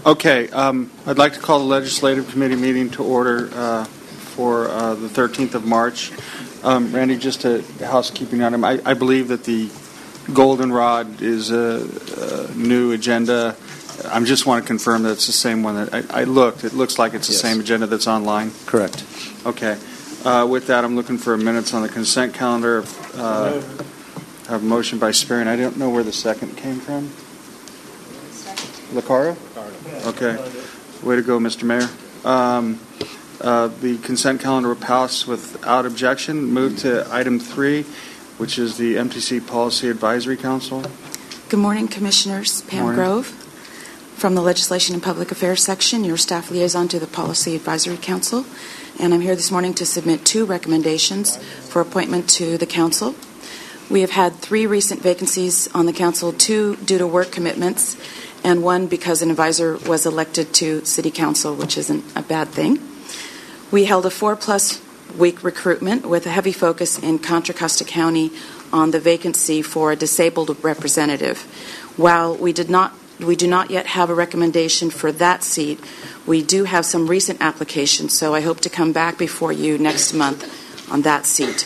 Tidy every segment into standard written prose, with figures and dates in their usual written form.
Okay, I'd like to call the Legislative Committee meeting to order for the 13th of March. Randy, just a housekeeping item. I believe that the goldenrod is a new agenda. I just want to confirm that it's the same one that I looked. It looks like it's the same agenda that's online. Correct. Okay. With that, I'm looking for minutes on the consent calendar. Have a motion by Sperry, and I don't know where the second came from. Licaro? Okay. Way to go, Mr. Mayor. The consent calendar will pass without objection. Move to item 3, which is the MTC Policy Advisory Council. Good morning, Commissioners. Pam Grove from the Legislation and Public Affairs section, your staff liaison to the Policy Advisory Council. And I'm here this morning to submit 2 recommendations for appointment to the Council. We have had 3 recent vacancies on the Council, 2 due to work commitments, and 1 because an advisor was elected to City Council, which isn't a bad thing. We held a 4+ week recruitment with a heavy focus in Contra Costa County on the vacancy for a disabled representative. While we do not yet have a recommendation for that seat, we do have some recent applications, so I hope to come back before you next month on that seat.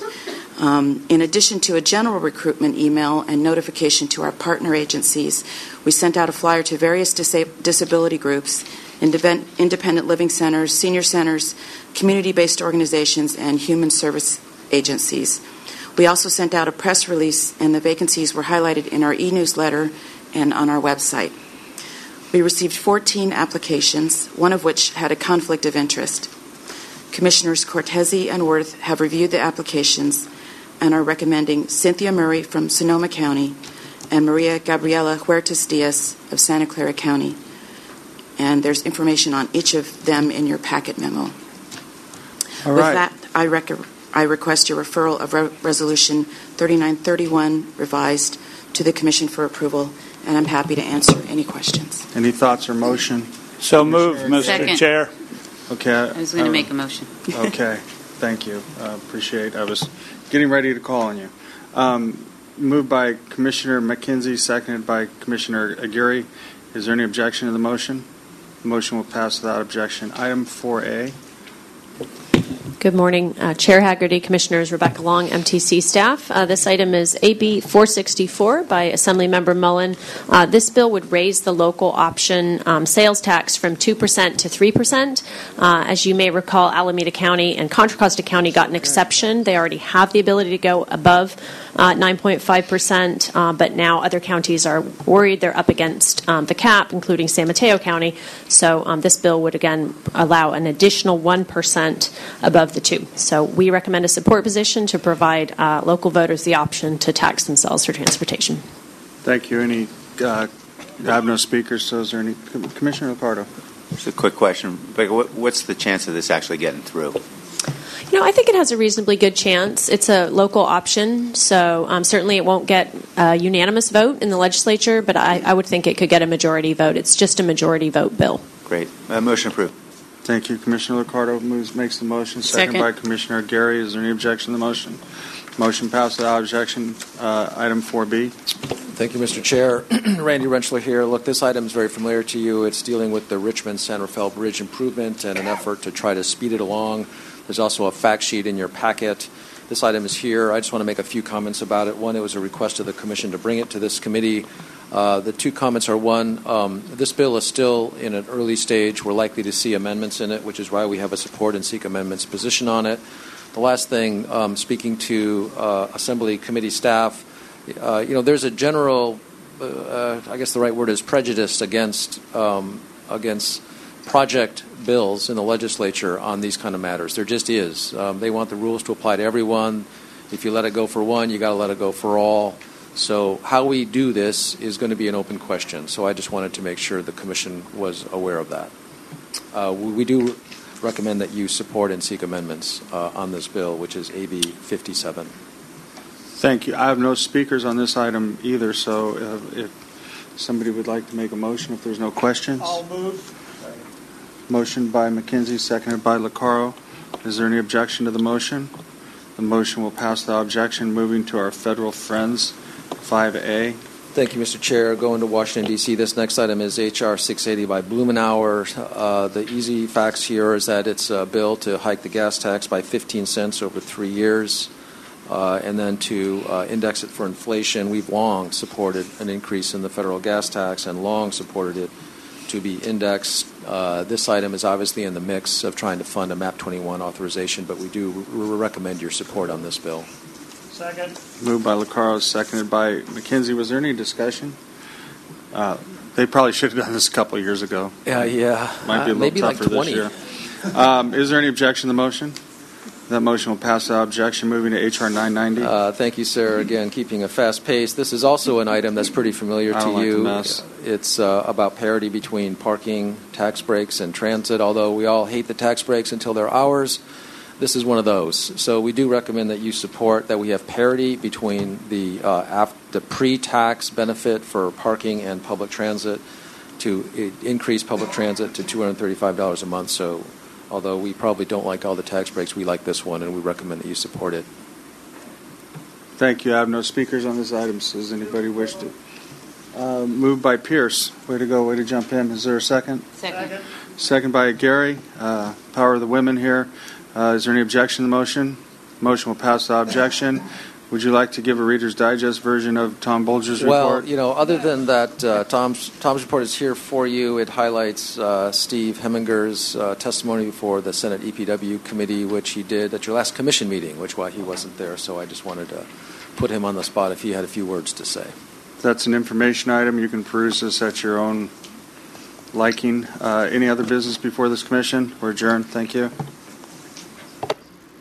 In addition to a general recruitment email and notification to our partner agencies, we sent out a flyer to various disability groups, independent living centers, senior centers, community-based organizations, and human service agencies. We also sent out a press release, and the vacancies were highlighted in our e-newsletter and on our website. We received 14 applications, one of which had a conflict of interest. Commissioners Cortese and Worth have reviewed the applications and are recommending Cynthia Murray from Sonoma County and Maria Gabriela Huertas Diaz of Santa Clara County. And there's information on each of them in your packet memo. All right. With that, I request your referral of Resolution 3931 revised to the Commission for approval, and I'm happy to answer any questions. Any thoughts or motion? So moved, Mr. Second. Chair. Okay. I was going to make a motion. Okay. Thank you. Appreciate it. I was getting ready to call on you. Moved by Commissioner McKenzie, seconded by Commissioner Aguirre. Is there any objection to the motion? The motion will pass without objection. Item 4A. Good morning, Chair Haggerty, Commissioners, Rebecca Long, MTC staff. This item is AB 464 by Assemblymember Mullen. This bill would raise the local option sales tax from 2% to 3%. As you may recall, Alameda County and Contra Costa County got an exception. They already have the ability to go above 9.5%, but now other counties are worried they're up against the cap, including San Mateo County. So this bill would, again, allow an additional 1% above the 2. So we recommend a support position to provide local voters the option to tax themselves for transportation. Thank you. I have no speakers, so is there any? Commissioner Ricardo. Just a quick question. What's the chance of this actually getting through? I think it has a reasonably good chance. It's a local option, so certainly it won't get a unanimous vote in the legislature, but I would think it could get a majority vote. It's just a majority vote bill. Great. Motion approved. Thank you. Commissioner Ricardo makes the motion. Second by Commissioner Gary. Is there any objection to the motion? Motion passed without objection. Item 4B. Thank you, Mr. Chair. Randy Rentschler here. Look, this item is very familiar to you. It's dealing with the Richmond-San Rafael Bridge improvement and an effort to try to speed it along. There's also a fact sheet in your packet. This item is here. I just want to make a few comments about it. One, it was a request of the Commission to bring it to this committee. The 2 comments are, one, this bill is still in an early stage. We're likely to see amendments in it, which is why we have a support and seek amendments position on it. The last thing, speaking to Assembly Committee staff, there's a general, I guess the right word is prejudice against project bills in the legislature on these kind of matters. There just is. They want the rules to apply to everyone. If you let it go for one, you got to let it go for all. So how we do this is going to be an open question. So I just wanted to make sure the Commission was aware of that. We do recommend that you support and seek amendments on this bill, which is AB 57. Thank you. I have no speakers on this item either, so if somebody would like to make a motion, if there's no questions. I'll move. Motion by McKenzie, seconded by Licaro. Is there any objection to the motion? The motion will pass without objection. Moving to our federal friends, 5A. Thank you, Mr. Chair. Going to Washington, D.C., this next item is H.R. 680 by Blumenauer. The easy facts here is that it's a bill to hike the gas tax by 15 cents over 3 years, and then to index it for inflation. We've long supported an increase in the federal gas tax and long supported it to be indexed. This item is obviously in the mix of trying to fund a MAP 21 authorization, but we do recommend your support on this bill. Second. Moved by Lacaro, seconded by McKenzie. Was there any discussion? They probably should have done this a couple of years ago. Yeah. Might be a little maybe tougher like 20. this year. Is there any objection to the motion? That motion will pass without objection. Moving to H.R. 990. Thank you, sir. Again, keeping a fast pace. This is also an item that's pretty familiar I to don't like you. the mess. It's about parity between parking, tax breaks, and transit. Although we all hate the tax breaks until they're ours, this is one of those. So we do recommend that you support that we have parity between the pre-tax benefit for parking and public transit to increase public transit to $235 a month. So although we probably don't like all the tax breaks, we like this one, and we recommend that you support it. Thank you. I have no speakers on this item. So does anybody wish to? Moved by Pierce. Way to go. Way to jump in. Is there a second? Second. Second by Gary. Power of the women here. Is there any objection to the motion? Motion will pass without objection. Would you like to give a Reader's Digest version of Tom Bolger's report? Well, other than that, Tom's report is here for you. It highlights Steve Heminger's testimony before the Senate EPW committee, which he did at your last commission meeting, which why he wasn't there. So I just wanted to put him on the spot if he had a few words to say. That's an information item. You can peruse this at your own liking. Any other business before this commission? We're adjourned. Thank you.